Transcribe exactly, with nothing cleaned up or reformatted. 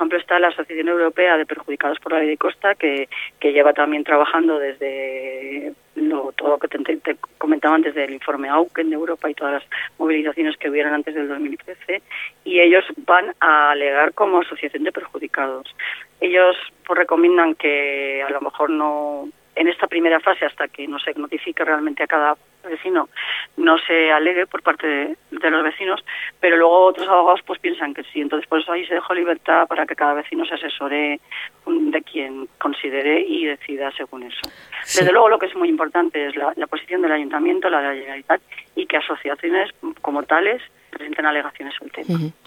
ejemplo, está la Asociación Europea de Perjudicados por la Ley de Costa, que, que lleva también trabajando desde lo, todo lo que te, te comentaba antes del informe Auken de Europa y todas las movilizaciones que hubieron antes del dos mil trece, y ellos van a alegar como asociación de perjudicados. Ellos pues recomiendan que a lo mejor no, en esta primera fase, hasta que no se notifique realmente a cada vecino, no se alegue por parte de, de los vecinos, pero luego otros abogados pues piensan que sí. Entonces, por eso ahí se dejó libertad para que cada vecino se asesore de quien considere y decida según eso. Sí. Desde luego, lo que es muy importante es la, la posición del Ayuntamiento, la de la Generalitat, y que asociaciones como tales presenten alegaciones sobre el tema. Uh-huh.